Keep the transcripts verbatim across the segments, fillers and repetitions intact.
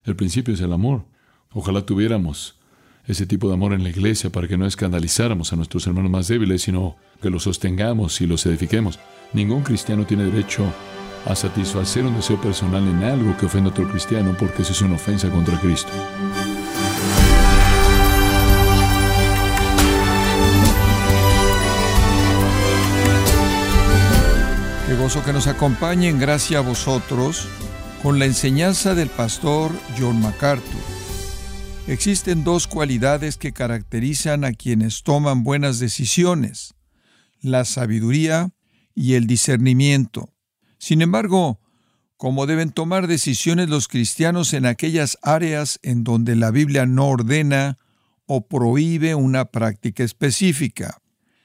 El principio es el amor. Ojalá tuviéramos ese tipo de amor en la iglesia para que no escandalizáramos a nuestros hermanos más débiles, sino que los sostengamos y los edifiquemos. Ningún cristiano tiene derecho a satisfacer un deseo personal en algo que ofenda a otro cristiano, porque eso es una ofensa contra Cristo. Qué gozo que nos acompañen, gracias a vosotros, con la enseñanza del pastor John MacArthur. Existen dos cualidades que caracterizan a quienes toman buenas decisiones: la sabiduría y el discernimiento. Sin embargo, ¿cómo deben tomar decisiones los cristianos en aquellas áreas en donde la Biblia no ordena o prohíbe una práctica específica?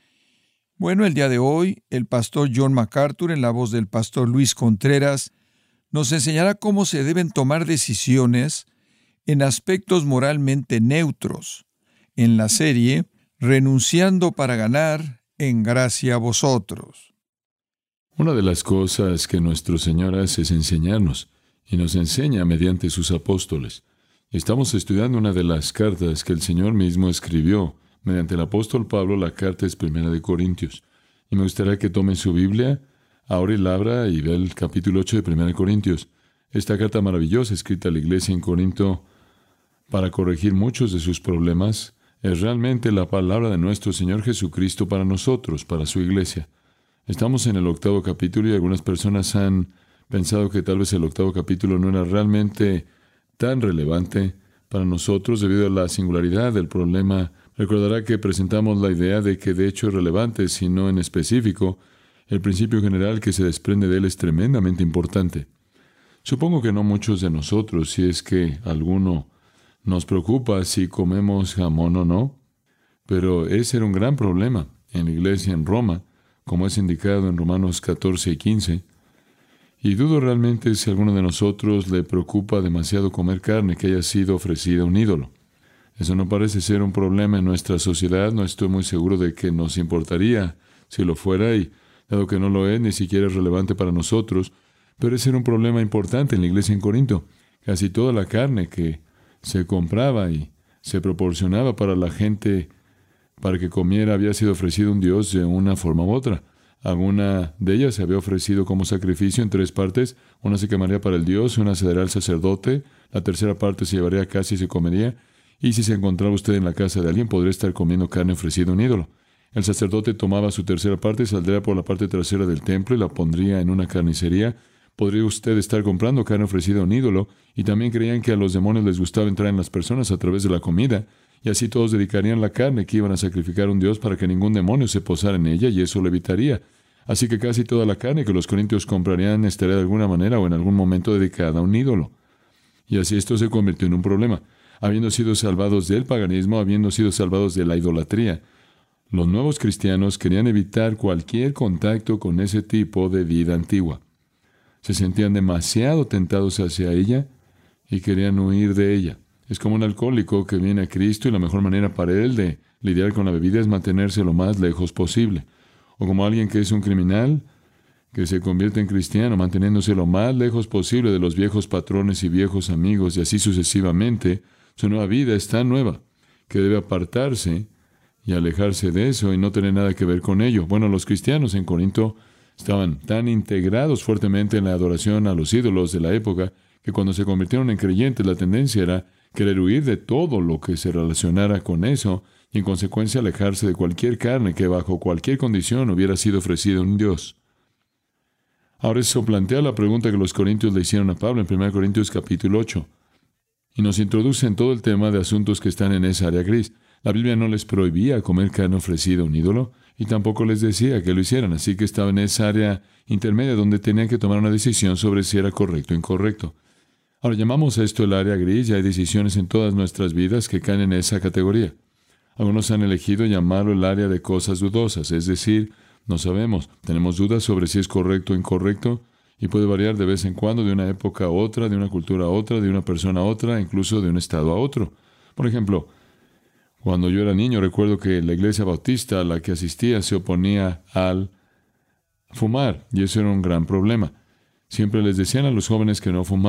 Bueno, el día de hoy, el pastor John MacArthur, en la voz del pastor Luis Contreras, nos enseñará cómo se deben tomar decisiones en aspectos moralmente neutros, en la serie Renunciando para ganar, en gracia a vosotros. Una de las cosas que nuestro Señor hace es enseñarnos, y nos enseña mediante sus apóstoles. Estamos estudiando una de las cartas que el Señor mismo escribió mediante el apóstol Pablo. La carta es Primera de Corintios. Y me gustaría que tomen su Biblia ahora y la abra y vea el capítulo ocho de Primera de Corintios. Esta carta maravillosa escrita a la iglesia en Corinto para corregir muchos de sus problemas es realmente la palabra de nuestro Señor Jesucristo para nosotros, para su iglesia. Estamos en el octavo capítulo y algunas personas han pensado que tal vez el octavo capítulo no era realmente tan relevante para nosotros debido a la singularidad del problema. Recordará que presentamos la idea de que de hecho es relevante, si no en específico, el principio general que se desprende de él es tremendamente importante. Supongo que no muchos de nosotros, si es que alguno nos preocupa si comemos jamón o no, pero ese era un gran problema en la iglesia en Roma, como es indicado en Romanos catorce y quince, y dudo realmente si a alguno de nosotros le preocupa demasiado comer carne que haya sido ofrecida a un ídolo. Eso no parece ser un problema en nuestra sociedad. No estoy muy seguro de que nos importaría si lo fuera, y dado que no lo es, ni siquiera es relevante para nosotros, pero ese era un problema importante en la iglesia en Corinto. Casi toda la carne que se compraba y se proporcionaba para la gente para que comiera había sido ofrecido a un dios de una forma u otra. Alguna de ellas se había ofrecido como sacrificio en tres partes. Una se quemaría para el dios, una se daría al sacerdote, la tercera parte se llevaría a casa y se comería. Y si se encontraba usted en la casa de alguien, podría estar comiendo carne ofrecida a un ídolo. El sacerdote tomaba su tercera parte, saldría por la parte trasera del templo y la pondría en una carnicería. Podría usted estar comprando carne ofrecida a un ídolo, y también creían que a los demonios les gustaba entrar en las personas a través de la comida, y así todos dedicarían la carne que iban a sacrificar a un dios para que ningún demonio se posara en ella, y eso lo evitaría. Así que casi toda la carne que los corintios comprarían estaría de alguna manera o en algún momento dedicada a un ídolo. Y así esto se convirtió en un problema. Habiendo sido salvados del paganismo, habiendo sido salvados de la idolatría, los nuevos cristianos querían evitar cualquier contacto con ese tipo de vida antigua. Se sentían demasiado tentados hacia ella y querían huir de ella. Es como un alcohólico que viene a Cristo y la mejor manera para él de lidiar con la bebida es mantenerse lo más lejos posible. O como alguien que es un criminal que se convierte en cristiano, manteniéndose lo más lejos posible de los viejos patrones y viejos amigos, y así sucesivamente. Su nueva vida es tan nueva que debe apartarse y alejarse de eso y no tener nada que ver con ello. Bueno, los cristianos en Corinto estaban tan integrados fuertemente en la adoración a los ídolos de la época que cuando se convirtieron en creyentes la tendencia era querer huir de todo lo que se relacionara con eso y en consecuencia alejarse de cualquier carne que bajo cualquier condición hubiera sido ofrecida a un dios. Ahora eso plantea la pregunta que los corintios le hicieron a Pablo en primera Corintios capítulo ocho. Y nos introduce en todo el tema de asuntos que están en esa área gris. La Biblia no les prohibía comer carne ofrecida a un ídolo, y tampoco les decía que lo hicieran, así que estaba en esa área intermedia donde tenían que tomar una decisión sobre si era correcto o incorrecto. Ahora llamamos a esto el área gris, y hay decisiones en todas nuestras vidas que caen en esa categoría. Algunos han elegido llamarlo el área de cosas dudosas, es decir, no sabemos, tenemos dudas sobre si es correcto o incorrecto, y puede variar de vez en cuando de una época a otra, de una cultura a otra, de una persona a otra, incluso de un estado a otro. Por ejemplo, cuando yo era niño recuerdo que la iglesia bautista a la que asistía se oponía al fumar, y eso era un gran problema. Siempre les decían a los jóvenes que no fumaran.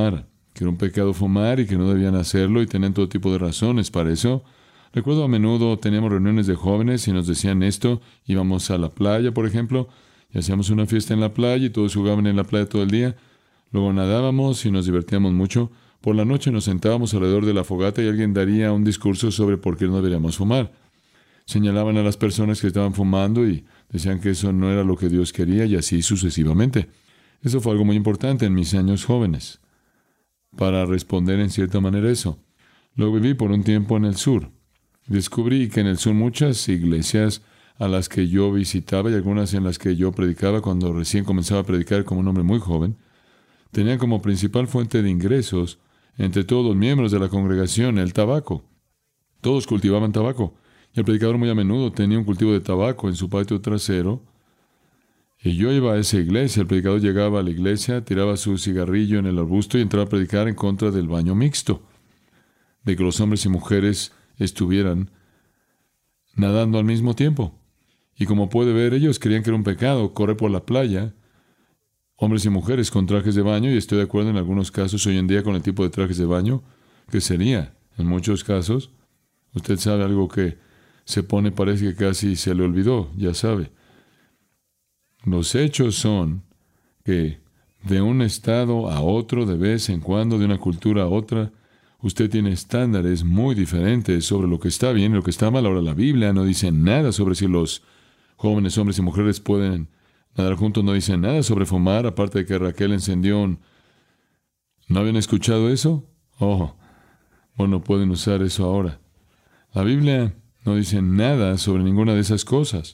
que era un pecado fumar y que no debían hacerlo, y tenían todo tipo de razones para eso. Recuerdo a menudo teníamos reuniones de jóvenes y nos decían esto. Íbamos a la playa, por ejemplo, y hacíamos una fiesta en la playa y todos jugaban en la playa todo el día. Luego nadábamos y nos divertíamos mucho. Por la noche nos sentábamos alrededor de la fogata y alguien daría un discurso sobre por qué no deberíamos fumar. Señalaban a las personas que estaban fumando y decían que eso no era lo que Dios quería, y así sucesivamente. Eso fue algo muy importante en mis años jóvenes, para responder en cierta manera eso. Luego viví por un tiempo en el sur. Descubrí que en el sur muchas iglesias a las que yo visitaba y algunas en las que yo predicaba cuando recién comenzaba a predicar como un hombre muy joven, tenían como principal fuente de ingresos entre todos los miembros de la congregación el tabaco. Todos cultivaban tabaco, y el predicador muy a menudo tenía un cultivo de tabaco en su patio trasero. Y yo iba a esa iglesia. El predicador llegaba a la iglesia, tiraba su cigarrillo en el arbusto y entraba a predicar en contra del baño mixto, de que los hombres y mujeres estuvieran nadando al mismo tiempo. Y como puede ver, ellos creían que era un pecado correr por la playa, hombres y mujeres con trajes de baño, y estoy de acuerdo en algunos casos hoy en día con el tipo de trajes de baño que sería. En muchos casos, usted sabe, algo que se pone parece que casi se le olvidó, ya sabe. Los hechos son que de un estado a otro, de vez en cuando, de una cultura a otra, usted tiene estándares muy diferentes sobre lo que está bien y lo que está mal. Ahora, la Biblia no dice nada sobre si los jóvenes hombres y mujeres pueden nadar juntos, no dice nada sobre fumar, aparte de que Raquel encendió un... ¿No habían escuchado eso? Oh, bueno, pueden usar eso ahora. La Biblia no dice nada sobre ninguna de esas cosas.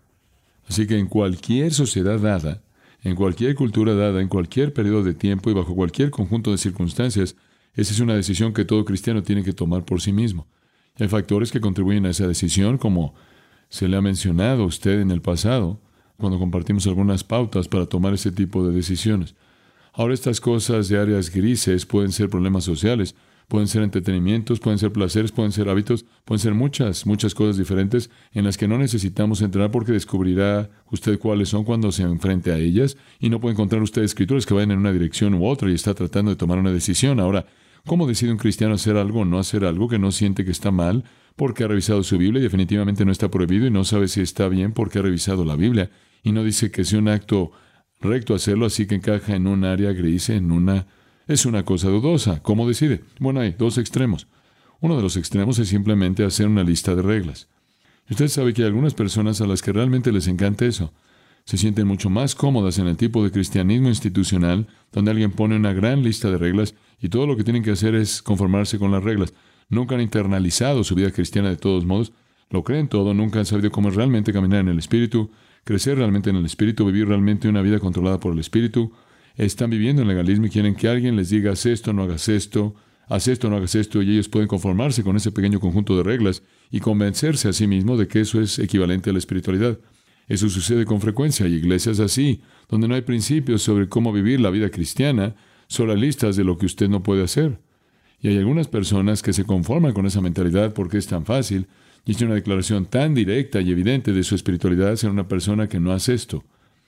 Así que en cualquier sociedad dada, en cualquier cultura dada, en cualquier periodo de tiempo y bajo cualquier conjunto de circunstancias, esa es una decisión que todo cristiano tiene que tomar por sí mismo. Y hay factores que contribuyen a esa decisión, como se le ha mencionado a usted en el pasado, cuando compartimos algunas pautas para tomar ese tipo de decisiones. Ahora, estas cosas de áreas grises pueden ser problemas sociales, pueden ser entretenimientos, pueden ser placeres, pueden ser hábitos, pueden ser muchas, muchas cosas diferentes en las que no necesitamos entrar porque descubrirá usted cuáles son cuando se enfrente a ellas, y no puede encontrar usted escrituras que vayan en una dirección u otra y está tratando de tomar una decisión. Ahora, ¿cómo decide un cristiano hacer algo o no hacer algo que no siente que está mal porque ha revisado su Biblia y definitivamente no está prohibido y no sabe si está bien porque ha revisado la Biblia y no dice que sea un acto recto hacerlo, así que encaja en un área gris, en una... Es una cosa dudosa. ¿Cómo decide? Bueno, hay dos extremos. Uno de los extremos es simplemente hacer una lista de reglas. Y usted sabe que hay algunas personas a las que realmente les encanta eso. Se sienten mucho más cómodas en el tipo de cristianismo institucional, donde alguien pone una gran lista de reglas y todo lo que tienen que hacer es conformarse con las reglas. Nunca han internalizado su vida cristiana de todos modos, lo creen todo, nunca han sabido cómo realmente caminar en el Espíritu, crecer realmente en el Espíritu, vivir realmente una vida controlada por el Espíritu. Están viviendo en legalismo y quieren que alguien les diga, haz esto, no hagas esto, haz esto, no hagas esto, y ellos pueden conformarse con ese pequeño conjunto de reglas y convencerse a sí mismos de que eso es equivalente a la espiritualidad. Eso sucede con frecuencia. Hay iglesias así, donde no hay principios sobre cómo vivir la vida cristiana, solo hay listas de lo que usted no puede hacer. Y hay algunas personas que se conforman con esa mentalidad porque es tan fácil, y es una declaración tan directa y evidente de su espiritualidad ser una persona que no hace esto.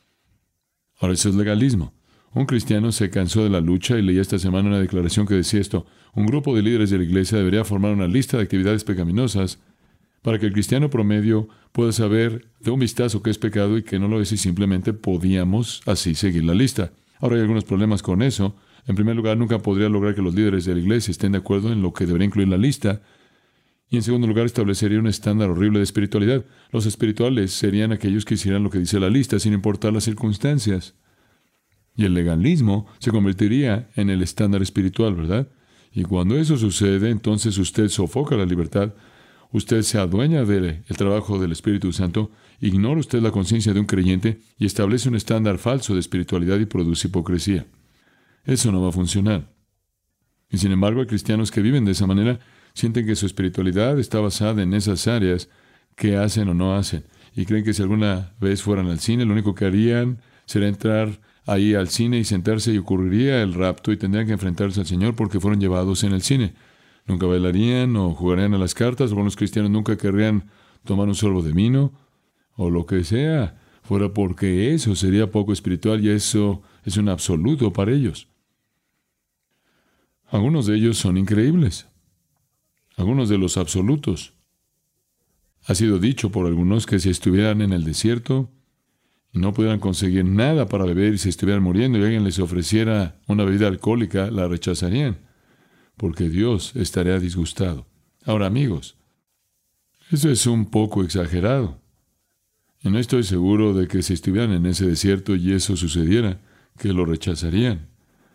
Ahora, eso es legalismo. Un cristiano se cansó de la lucha y leí esta semana una declaración que decía esto: un grupo de líderes de la iglesia debería formar una lista de actividades pecaminosas para que el cristiano promedio pueda saber de un vistazo qué es pecado y qué no lo es, y simplemente podíamos así seguir la lista. Ahora, hay algunos problemas con eso. En primer lugar, nunca podría lograr que los líderes de la iglesia estén de acuerdo en lo que debería incluir la lista. Y en segundo lugar, establecería un estándar horrible de espiritualidad. Los espirituales serían aquellos que hicieran lo que dice la lista sin importar las circunstancias. Y el legalismo se convertiría en el estándar espiritual, ¿verdad? Y cuando eso sucede, entonces usted sofoca la libertad, usted se adueña del trabajo del Espíritu Santo, ignora usted la conciencia de un creyente y establece un estándar falso de espiritualidad y produce hipocresía. Eso no va a funcionar. Y sin embargo, hay cristianos que viven de esa manera, sienten que su espiritualidad está basada en esas áreas que hacen o no hacen, y creen que si alguna vez fueran al cine, lo único que harían será entrar ahí al cine y sentarse, y ocurriría el rapto y tendrían que enfrentarse al Señor porque fueron llevados en el cine. Nunca bailarían o jugarían a las cartas. Algunos cristianos nunca querrían tomar un sorbo de vino o lo que sea, fuera porque eso sería poco espiritual y eso es un absoluto para ellos. Algunos de ellos son increíbles. Algunos de los absolutos. Ha sido dicho por algunos que si estuvieran en el desierto y no pudieran conseguir nada para beber y se estuvieran muriendo y alguien les ofreciera una bebida alcohólica, la rechazarían, porque Dios estaría disgustado. Ahora, amigos, eso es un poco exagerado. Y no estoy seguro de que si estuvieran en ese desierto y eso sucediera, que lo rechazarían.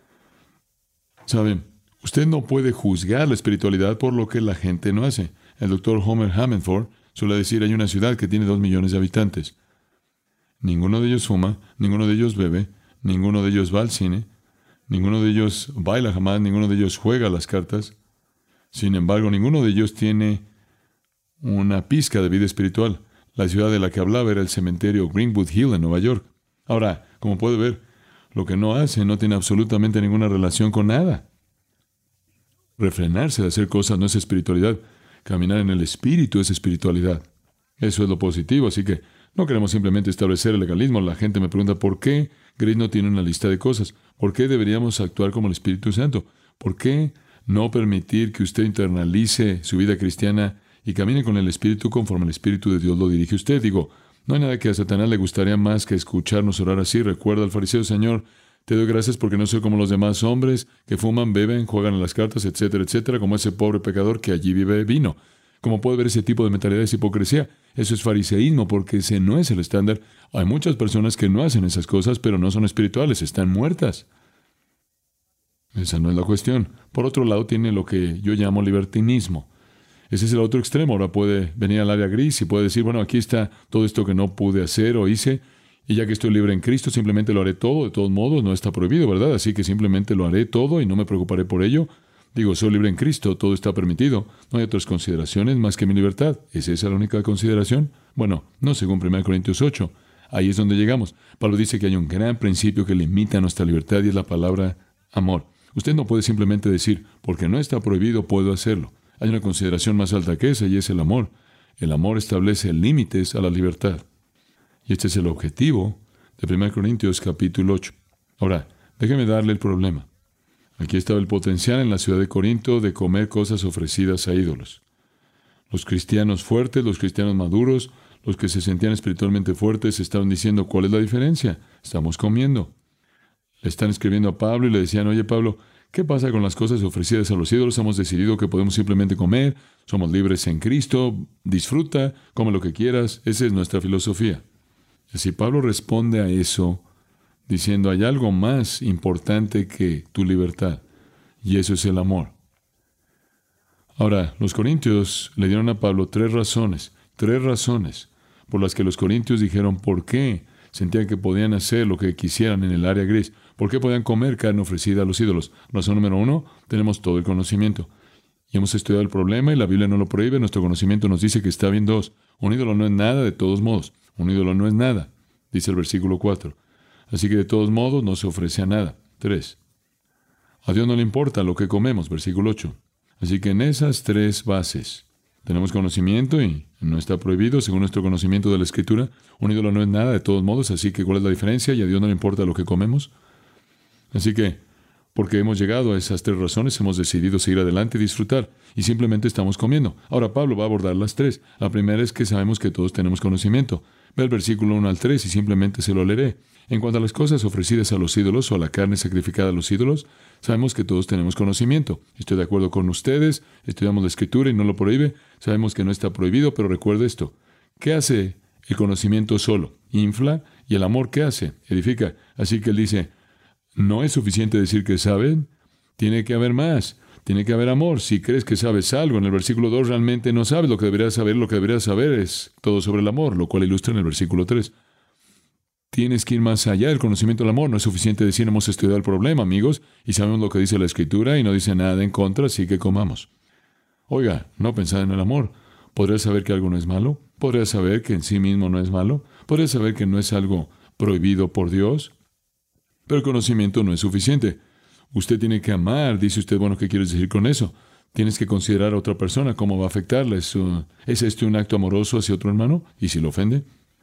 ¿Saben? Usted no puede juzgar la espiritualidad por lo que la gente no hace. El doctor Homer Hammondford suele decir, hay una ciudad que tiene dos millones de habitantes. Ninguno de ellos fuma, ninguno de ellos bebe, ninguno de ellos va al cine, ninguno de ellos baila jamás, ninguno de ellos juega las cartas. Sin embargo, ninguno de ellos tiene una pizca de vida espiritual. La ciudad de la que hablaba era el cementerio Greenwood Hill en Nueva York. Ahora, como puede ver, lo que no hace no tiene absolutamente ninguna relación con nada. Refrenarse de hacer cosas no es espiritualidad. Caminar en el Espíritu es espiritualidad. Eso es lo positivo, así que no queremos simplemente establecer el legalismo. La gente me pregunta, ¿por qué Grace no tiene una lista de cosas? ¿Por qué deberíamos actuar como el Espíritu Santo? ¿Por qué no permitir que usted internalice su vida cristiana y camine con el Espíritu conforme el Espíritu de Dios lo dirige a usted? Digo, no hay nada que a Satanás le gustaría más que escucharnos orar así. Recuerda al fariseo, Señor, te doy gracias porque no soy como los demás hombres que fuman, beben, juegan a las cartas, etcétera, etcétera, como ese pobre pecador que allí vive vino. Como puede ver, ese tipo de mentalidad es hipocresía. Eso es fariseísmo, porque ese no es el estándar. Hay muchas personas que no hacen esas cosas, pero no son espirituales, están muertas. Esa no es la cuestión. Por otro lado, tiene lo que yo llamo libertinismo. Ese es el otro extremo. Ahora puede venir al área gris y puede decir, bueno, aquí está todo esto que no pude hacer o hice, y ya que estoy libre en Cristo, simplemente lo haré todo. De todos modos, no está prohibido, ¿verdad? Así que simplemente lo haré todo y no me preocuparé por ello. Digo, soy libre en Cristo, todo está permitido. No hay otras consideraciones más que mi libertad. ¿Es esa la única consideración? Bueno, no según primera Corintios ocho. Ahí es donde llegamos. Pablo dice que hay un gran principio que limita nuestra libertad y es la palabra amor. Usted no puede simplemente decir, porque no está prohibido, puedo hacerlo. Hay una consideración más alta que esa y es el amor. El amor establece límites a la libertad. Y este es el objetivo de primera Corintios capítulo ocho. Ahora, déjeme darle el problema. Aquí estaba el potencial en la ciudad de Corinto de comer cosas ofrecidas a ídolos. Los cristianos fuertes, los cristianos maduros, los que se sentían espiritualmente fuertes, estaban diciendo, ¿cuál es la diferencia? Estamos comiendo. Le están escribiendo a Pablo y le decían, oye Pablo, ¿qué pasa con las cosas ofrecidas a los ídolos? Hemos decidido que podemos simplemente comer, somos libres en Cristo, disfruta, come lo que quieras, esa es nuestra filosofía. Y si Pablo responde a eso, diciendo, hay algo más importante que tu libertad, y eso es el amor. Ahora, los corintios le dieron a Pablo tres razones, tres razones por las que los corintios dijeron por qué sentían que podían hacer lo que quisieran en el área gris, por qué podían comer carne ofrecida a los ídolos. Razón número uno, tenemos todo el conocimiento. Y hemos estudiado el problema y la Biblia no lo prohíbe, nuestro conocimiento nos dice que está bien. Dos, un ídolo no es nada de todos modos, un ídolo no es nada, dice el versículo cuatro. Así que de todos modos no se ofrece a nada. Tres, a Dios no le importa lo que comemos, versículo ocho. Así que en esas tres bases tenemos conocimiento y no está prohibido según nuestro conocimiento de la Escritura. Un ídolo no es nada de todos modos, así que ¿cuál es la diferencia? Y a Dios no le importa lo que comemos. Así que, porque hemos llegado a esas tres razones, hemos decidido seguir adelante y disfrutar, y simplemente estamos comiendo. Ahora Pablo va a abordar las tres. La primera es que sabemos que todos tenemos conocimiento. Ve el versículo uno al tres y simplemente se lo leeré. En cuanto a las cosas ofrecidas a los ídolos o a la carne sacrificada a los ídolos, sabemos que todos tenemos conocimiento. Estoy de acuerdo con ustedes, estudiamos la Escritura y no lo prohíbe. Sabemos que no está prohibido, pero recuerde esto. ¿Qué hace el conocimiento solo? Infla. ¿Y el amor qué hace? Edifica. Así que él dice, no es suficiente decir que saben, tiene que haber más. Tiene que haber amor. Si crees que sabes algo, en el versículo dos realmente no sabes lo que deberías saber. Lo que deberías saber es todo sobre el amor, lo cual ilustra en el versículo tres. Tienes que ir más allá del conocimiento del amor. No es suficiente decir hemos estudiado el problema, amigos, y sabemos lo que dice la Escritura y no dice nada en contra, así que comamos. Oiga, no pensad en el amor. ¿Podrías saber que algo no es malo? ¿Podrías saber que en sí mismo no es malo? ¿Podrías saber que no es algo prohibido por Dios? Pero el conocimiento no es suficiente. Usted tiene que amar. Dice usted, bueno, ¿qué quieres decir con eso? Tienes que considerar a otra persona, cómo va a afectarla. ¿Es, uh, ¿Es este un acto amoroso hacia otro hermano? ¿Y si lo ofende?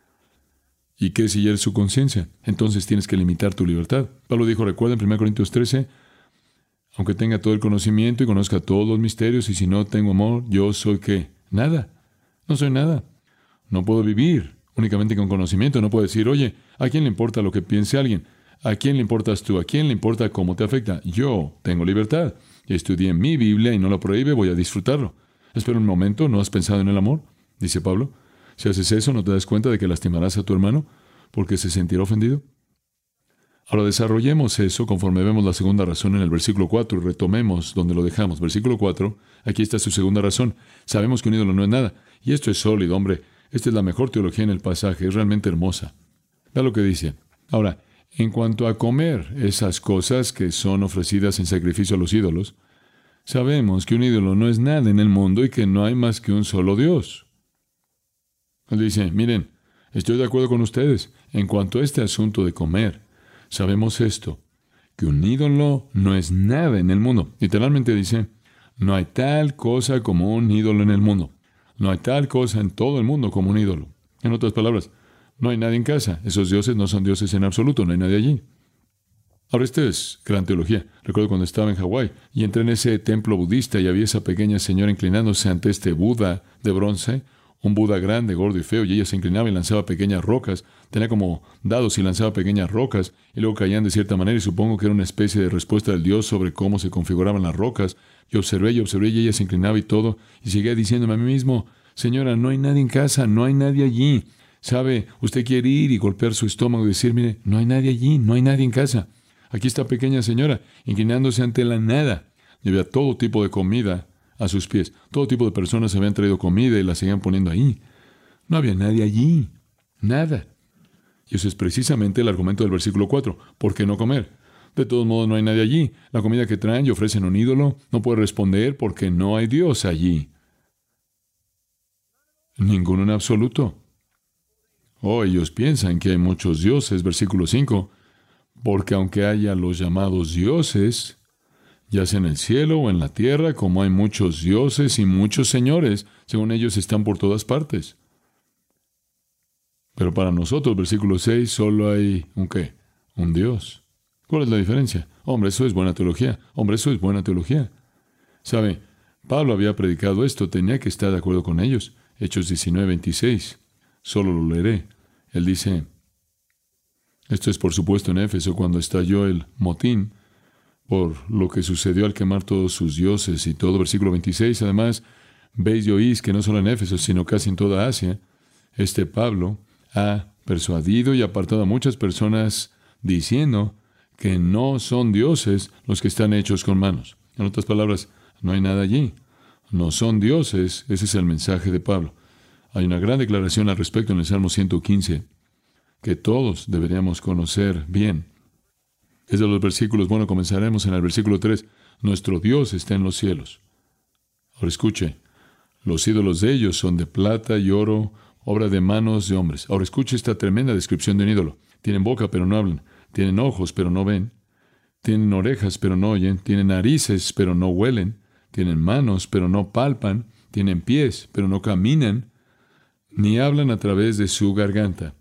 ¿Y qué si hiere su conciencia? Entonces tienes que limitar tu libertad. Pablo dijo, recuerda en primera Corintios trece, Aunque tenga todo el conocimiento y conozca todos los misterios, y si no tengo amor, yo soy ¿qué? Nada. No soy nada. No puedo vivir únicamente con conocimiento. No puedo decir, oye, ¿a quién le importa lo que piense alguien? ¿A quién le importas tú? ¿A quién le importa cómo te afecta? Yo tengo libertad. Estudié mi Biblia y no la prohíbe, voy a disfrutarlo. Espera un momento, ¿no has pensado en el amor? Dice Pablo. Si haces eso, ¿no te das cuenta de que lastimarás a tu hermano porque se sentirá ofendido? Ahora desarrollemos eso conforme vemos la segunda razón en el versículo cuatro y retomemos donde lo dejamos. Versículo cuatro, aquí está su segunda razón. Sabemos que un ídolo no es nada. Y esto es sólido, hombre. Esta es la mejor teología en el pasaje. Es realmente hermosa. Vea lo que dice. Ahora, en cuanto a comer esas cosas que son ofrecidas en sacrificio a los ídolos, sabemos que un ídolo no es nada en el mundo y que no hay más que un solo Dios. Él dice, miren, estoy de acuerdo con ustedes. En cuanto a este asunto de comer, sabemos esto, que un ídolo no es nada en el mundo. Literalmente dice, no hay tal cosa como un ídolo en el mundo. No hay tal cosa en todo el mundo como un ídolo. En otras palabras, no hay nadie en casa. Esos dioses no son dioses en absoluto, no hay nadie allí. Ahora, esto es gran teología. Recuerdo cuando estaba en Hawái y entré en ese templo budista y había esa pequeña señora inclinándose ante este Buda de bronce, un Buda grande, gordo y feo, y ella se inclinaba y lanzaba pequeñas rocas. Tenía como dados y lanzaba pequeñas rocas, y luego caían de cierta manera, y supongo que era una especie de respuesta del Dios sobre cómo se configuraban las rocas. Y observé y observé, y ella se inclinaba y todo, y seguía diciéndome a mí mismo, señora, no hay nadie en casa, no hay nadie allí. ¿Sabe? Usted quiere ir y golpear su estómago y decir, mire, no hay nadie allí, no hay nadie en casa. Aquí está pequeña señora, inclinándose ante la nada. Y había todo tipo de comida a sus pies. Todo tipo de personas habían traído comida y la seguían poniendo ahí. No había nadie allí. Nada. Y eso es precisamente el argumento del versículo cuatro. ¿Por qué no comer? De todos modos, no hay nadie allí. La comida que traen y ofrecen a un ídolo no puede responder porque no hay Dios allí. Ninguno en absoluto. Oh, ellos piensan que hay muchos dioses. Versículo cinco. Porque aunque haya los llamados dioses, ya sea en el cielo o en la tierra, como hay muchos dioses y muchos señores, según ellos están por todas partes. Pero para nosotros, versículo seis, solo hay un qué, un Dios. ¿Cuál es la diferencia? Hombre, eso es buena teología. Hombre, eso es buena teología. ¿Sabe? Pablo había predicado esto, tenía que estar de acuerdo con ellos. Hechos diecinueve, veintiséis. Solo lo leeré. Él dice, esto es por supuesto en Éfeso, cuando estalló el motín, por lo que sucedió al quemar todos sus dioses y todo. Versículo veintiséis, además, veis y oís que no solo en Éfeso, sino casi en toda Asia, este Pablo ha persuadido y apartado a muchas personas diciendo que no son dioses los que están hechos con manos. En otras palabras, no hay nada allí. No son dioses. Ese es el mensaje de Pablo. Hay una gran declaración al respecto en el Salmo ciento quince, que todos deberíamos conocer bien. Es de los versículos, bueno, comenzaremos en el versículo tres. Nuestro Dios está en los cielos. Ahora escuche, los ídolos de ellos son de plata y oro, obra de manos de hombres. Ahora escuche esta tremenda descripción de un ídolo. Tienen boca, pero no hablan. Tienen ojos, pero no ven. Tienen orejas, pero no oyen. Tienen narices, pero no huelen. Tienen manos, pero no palpan. Tienen pies, pero no caminan. Ni hablan a través de su garganta.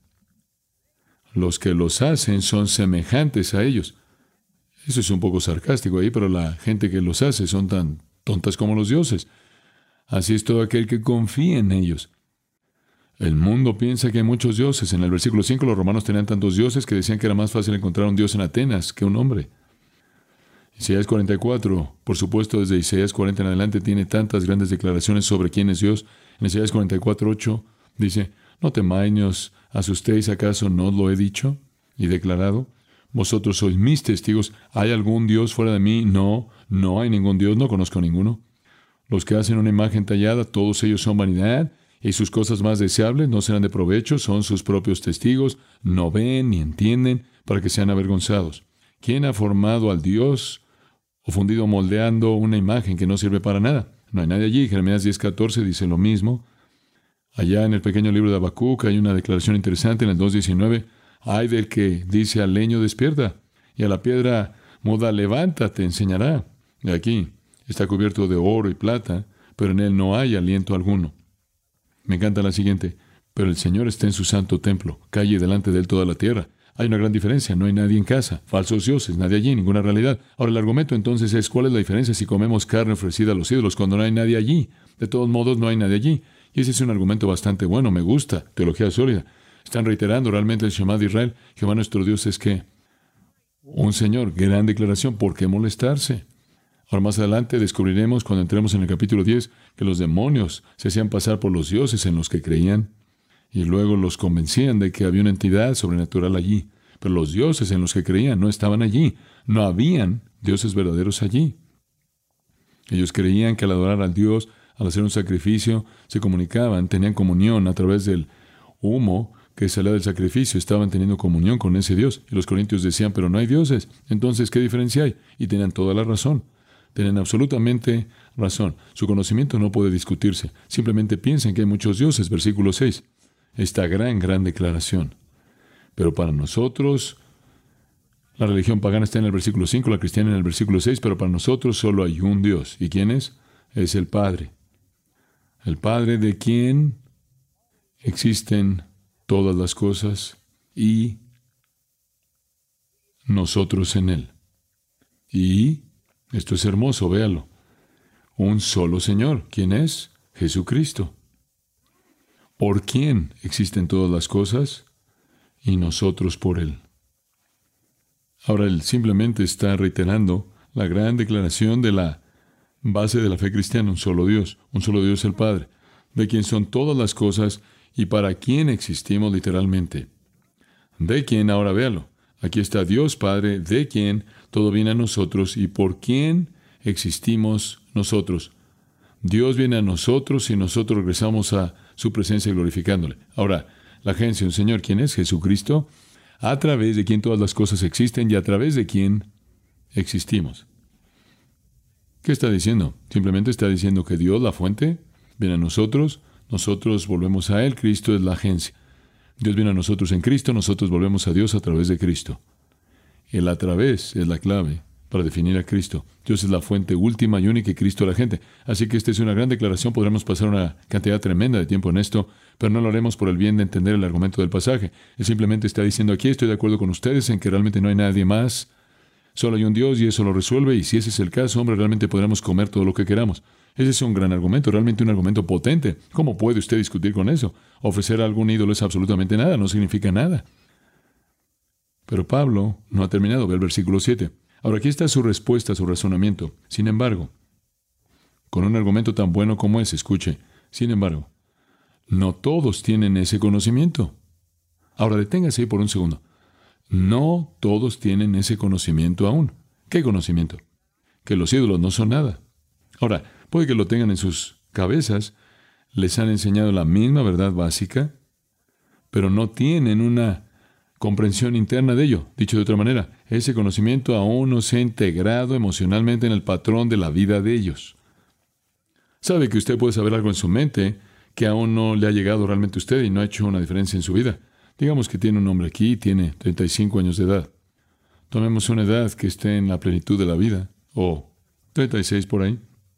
Los que los hacen son semejantes a ellos. Eso es un poco sarcástico ahí, pero la gente que los hace son tan tontas como los dioses. Así es todo aquel que confía en ellos. El mundo piensa que hay muchos dioses. En el versículo cinco, los romanos tenían tantos dioses que decían que era más fácil encontrar un dios en Atenas que un hombre. Isaías cuarenta y cuatro, por supuesto, desde Isaías cuarenta en adelante, tiene tantas grandes declaraciones sobre quién es Dios. En Isaías cuarenta y cuatro, ocho, dice, no temáis, ni os asustéis, ¿acaso no os lo he dicho y declarado? Vosotros sois mis testigos. ¿Hay algún Dios fuera de mí? No, no hay ningún Dios, no conozco ninguno. Los que hacen una imagen tallada, todos ellos son vanidad, y sus cosas más deseables no serán de provecho, son sus propios testigos, no ven ni entienden, para que sean avergonzados. ¿Quién ha formado al Dios o fundido moldeando una imagen que no sirve para nada? No hay nadie allí. Jeremías diez catorce dice lo mismo. Allá en el pequeño libro de Habacuc hay una declaración interesante en el dos diecinueve. Ay del que dice al leño despierta, y a la piedra muda levántate, te enseñará. Y aquí está cubierto de oro y plata, pero en él no hay aliento alguno. Me encanta la siguiente. Pero el Señor está en su santo templo, calle delante de él toda la tierra. Hay una gran diferencia. No hay nadie en casa. Falsos dioses, nadie allí, ninguna realidad. Ahora, el argumento entonces es, ¿cuál es la diferencia si comemos carne ofrecida a los ídolos cuando no hay nadie allí? De todos modos, no hay nadie allí. Y ese es un argumento bastante bueno, me gusta. Teología sólida. Están reiterando realmente el Shema de Israel. Jehová nuestro Dios es que un Señor. Gran declaración. ¿Por qué molestarse? Ahora más adelante descubriremos, cuando entremos en el capítulo diez, que los demonios se hacían pasar por los dioses en los que creían y luego los convencían de que había una entidad sobrenatural allí. Pero los dioses en los que creían no estaban allí. No habían dioses verdaderos allí. Ellos creían que al adorar al Dios, al hacer un sacrificio, se comunicaban, tenían comunión a través del humo que salía del sacrificio, estaban teniendo comunión con ese Dios. Y los corintios decían, pero no hay dioses. Entonces, ¿qué diferencia hay? Y tenían toda la razón. Tienen absolutamente razón. Su conocimiento no puede discutirse. Simplemente piensen que hay muchos dioses. Versículo seis. Esta gran, gran declaración. Pero para nosotros, la religión pagana está en el versículo cinco, la cristiana en el versículo seis, pero para nosotros solo hay un Dios. ¿Y quién es? Es el Padre. El Padre de quien existen todas las cosas y nosotros en Él. Y esto es hermoso, véalo. Un solo Señor. ¿Quién es? Jesucristo. ¿Por quién existen todas las cosas? Y nosotros por Él. Ahora Él simplemente está reiterando la gran declaración de la base de la fe cristiana, un solo Dios, un solo Dios el Padre, de quien son todas las cosas y para quien existimos literalmente. De quien, ahora véalo. Aquí está Dios Padre, de quien todo viene a nosotros y por quien existimos nosotros. Dios viene a nosotros y nosotros regresamos a su presencia glorificándole. Ahora, la agencia, un Señor, ¿quién es? Jesucristo, a través de quien todas las cosas existen y a través de quien existimos. ¿Qué está diciendo? Simplemente está diciendo que Dios, la fuente, viene a nosotros, nosotros volvemos a Él, Cristo es la agencia. Dios viene a nosotros en Cristo, nosotros volvemos a Dios a través de Cristo. El a través es la clave para definir a Cristo. Dios es la fuente última y única y Cristo la gente. Así que esta es una gran declaración. Podremos pasar una cantidad tremenda de tiempo en esto, pero no lo haremos por el bien de entender el argumento del pasaje. Él simplemente está diciendo aquí, estoy de acuerdo con ustedes en que realmente no hay nadie más. Solo hay un Dios y eso lo resuelve. Y si ese es el caso, hombre, realmente podremos comer todo lo que queramos. Ese es un gran argumento, realmente un argumento potente. ¿Cómo puede usted discutir con eso? Ofrecer a algún ídolo es absolutamente nada, no significa nada. Pero Pablo no ha terminado. Ve el versículo siete. Ahora aquí está su respuesta a su razonamiento. Sin embargo, con un argumento tan bueno como ese, escuche, sin embargo, no todos tienen ese conocimiento. Ahora deténgase ahí por un segundo. No todos tienen ese conocimiento aún. ¿Qué conocimiento? Que los ídolos no son nada. Ahora, puede que lo tengan en sus cabezas, les han enseñado la misma verdad básica, pero no tienen una comprensión interna de ello. Dicho de otra manera, ese conocimiento aún no se ha integrado emocionalmente en el patrón de la vida de ellos. Sabe que usted puede saber algo en su mente que aún no le ha llegado realmente a usted y no ha hecho una diferencia en su vida. Digamos que tiene un hombre aquí y tiene treinta y cinco años de edad. Tomemos una edad que esté en la plenitud de la vida, o treinta y seis por ahí.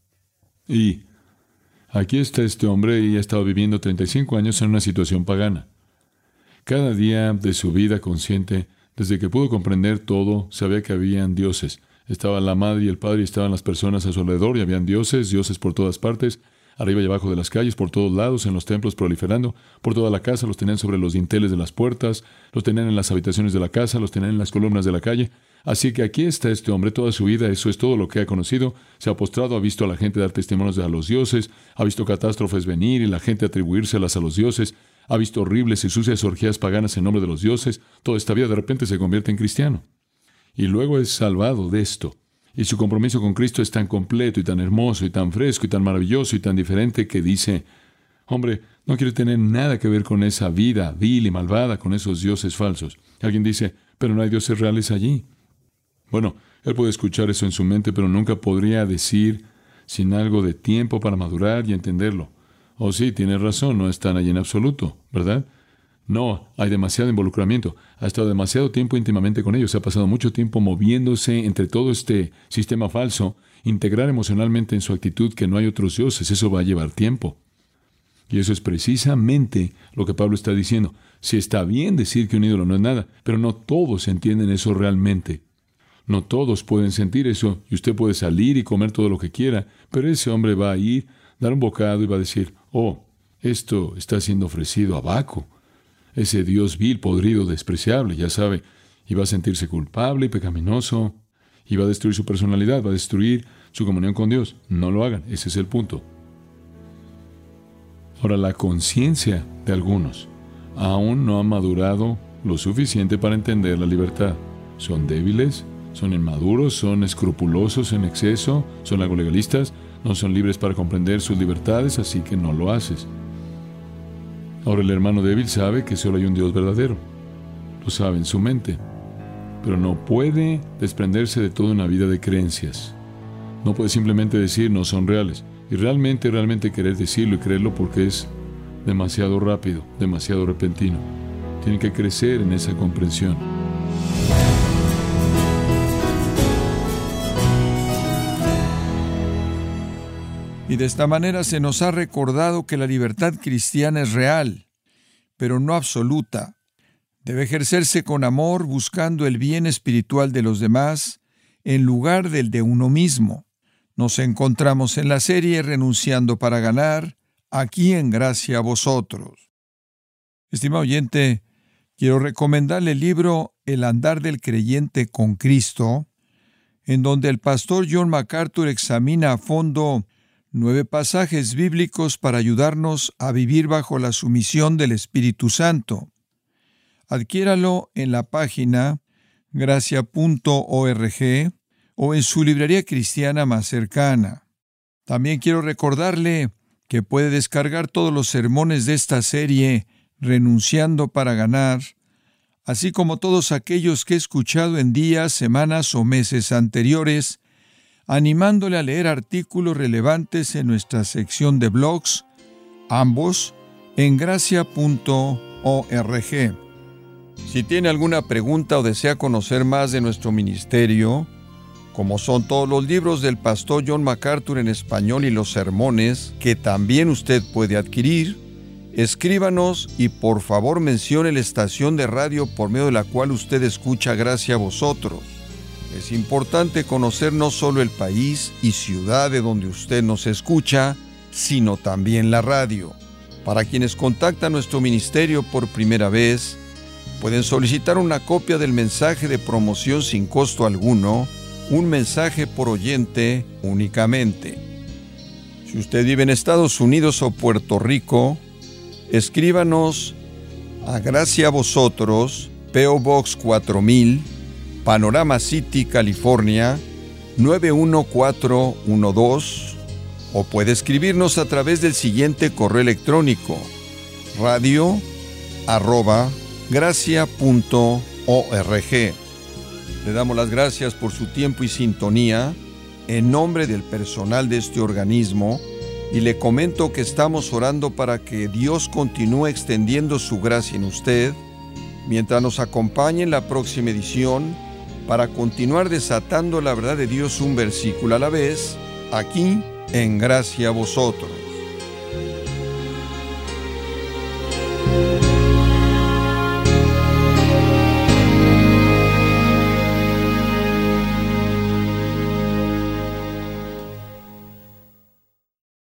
Y aquí está este hombre y ha estado viviendo treinta y cinco años en una situación pagana. Cada día de su vida consciente, desde que pudo comprender todo, sabía que habían dioses. Estaba la madre y el padre y estaban las personas a su alrededor y habían dioses, dioses por todas partes, arriba y abajo de las calles, por todos lados, en los templos proliferando, por toda la casa, los tenían sobre los dinteles de las puertas, los tenían en las habitaciones de la casa, los tenían en las columnas de la calle. Así que aquí está este hombre, toda su vida, eso es todo lo que ha conocido. Se ha postrado, ha visto a la gente dar testimonios a los dioses, ha visto catástrofes venir y la gente atribuírselas a los dioses, ha visto horribles y sucias orgías paganas en nombre de los dioses. Toda esta vida de repente se convierte en cristiano. Y luego es salvado de esto. Y su compromiso con Cristo es tan completo y tan hermoso y tan fresco y tan maravilloso y tan diferente que dice, hombre, no quiere tener nada que ver con esa vida vil y malvada, con esos dioses falsos. Alguien dice, pero no hay dioses reales allí. Bueno, él puede escuchar eso en su mente, pero nunca podría decir sin algo de tiempo para madurar y entenderlo. Oh, sí, tiene razón, no están allí en absoluto, ¿verdad? No, hay demasiado involucramiento. Ha estado demasiado tiempo íntimamente con ellos. Ha pasado mucho tiempo moviéndose entre todo este sistema falso. Integrar emocionalmente en su actitud que no hay otros dioses, eso va a llevar tiempo. Y eso es precisamente lo que Pablo está diciendo. Sí, está bien decir que un ídolo no es nada, pero no todos entienden eso realmente. No todos pueden sentir eso, y usted puede salir y comer todo lo que quiera, pero ese hombre va a ir, dar un bocado y va a decir, oh, esto está siendo ofrecido a Baco, ese dios vil, podrido, despreciable, ya sabe, y va a sentirse culpable y pecaminoso, y va a destruir su personalidad, va a destruir su comunión con Dios. No lo hagan, ese es el punto. Ahora, la conciencia de algunos aún no ha madurado lo suficiente para entender la libertad. Son débiles, son inmaduros, son escrupulosos en exceso, son algo legalistas, no son libres para comprender sus libertades, así que no lo haces. Ahora, el hermano débil sabe que solo hay un Dios verdadero. Lo sabe en su mente, pero no puede desprenderse de toda una vida de creencias. No puede simplemente decir no son reales. Y realmente, realmente querer decirlo y creerlo porque es demasiado rápido, demasiado repentino. Tiene que crecer en esa comprensión. Y de esta manera se nos ha recordado que la libertad cristiana es real, pero no absoluta. Debe ejercerse con amor, buscando el bien espiritual de los demás, en lugar del de uno mismo. Nos encontramos en la serie Renunciando para Ganar, aquí en Gracia a Vosotros. Estimado oyente, quiero recomendarle el libro El andar del creyente con Cristo, en donde el pastor John MacArthur examina a fondo nueve pasajes bíblicos para ayudarnos a vivir bajo la sumisión del Espíritu Santo. Adquiéralo en la página gracia punto org o en su librería cristiana más cercana. También quiero recordarle que puede descargar todos los sermones de esta serie Renunciando para Ganar, así como todos aquellos que he escuchado en días, semanas o meses anteriores, animándole a leer artículos relevantes en nuestra sección de blogs, ambos en gracia punto org. Si tiene alguna pregunta o desea conocer más de nuestro ministerio, como son todos los libros del pastor John MacArthur en español y los sermones, que también usted puede adquirir, escríbanos y por favor mencione la estación de radio por medio de la cual usted escucha Gracia a Vosotros. Es importante conocer no solo el país y ciudad de donde usted nos escucha, sino también la radio. Para quienes contactan nuestro ministerio por primera vez, pueden solicitar una copia del mensaje de promoción sin costo alguno, un mensaje por oyente únicamente. Si usted vive en Estados Unidos o Puerto Rico, escríbanos a Gracia a Vosotros, P O Box cuatro mil, Panorama City, California, nueve uno cuatro uno dos, o puede escribirnos a través del siguiente correo electrónico, radio arroba gracia punto org. Le damos las gracias por su tiempo y sintonía en nombre del personal de este organismo y le comento que estamos orando para que Dios continúe extendiendo su gracia en usted mientras nos acompañe en la próxima edición para continuar desatando la verdad de Dios un versículo a la vez, aquí en Gracia a Vosotros.